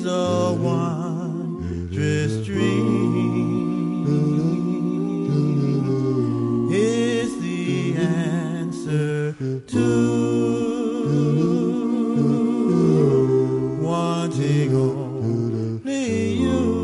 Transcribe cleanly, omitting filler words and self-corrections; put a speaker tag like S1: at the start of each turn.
S1: is a wondrous dream. It's the answer to wanting only you.